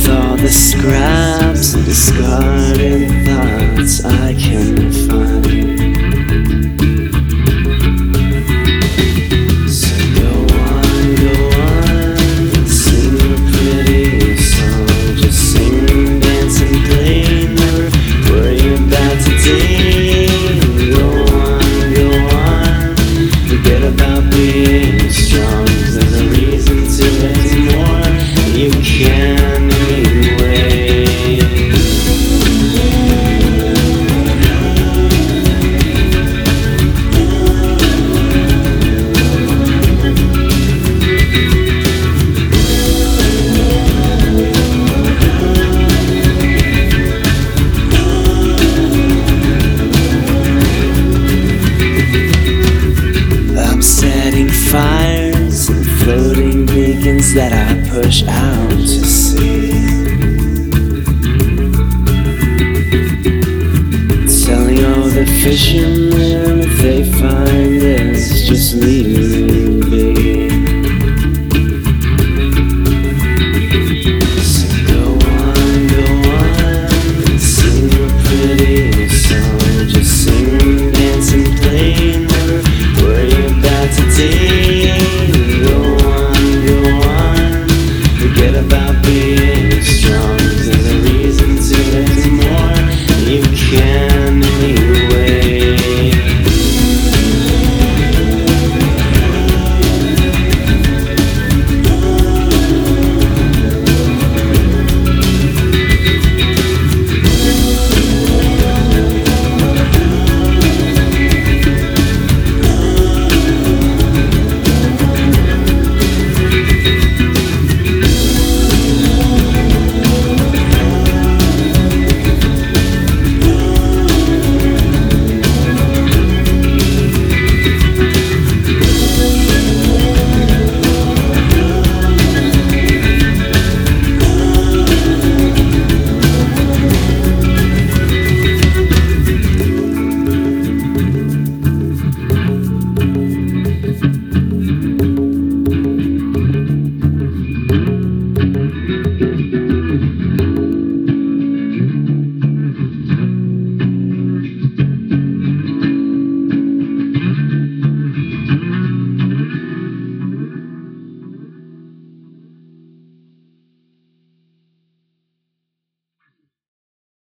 all the scraps and discarded thoughts I can find. So go on, sing a pretty song. Just sing, dance and play, never worry about today. Go on, forget about being strong. There's a reason to ignore you can anyway. I'm setting fires and floating beacons that I push out to sea. Telling all the fishermen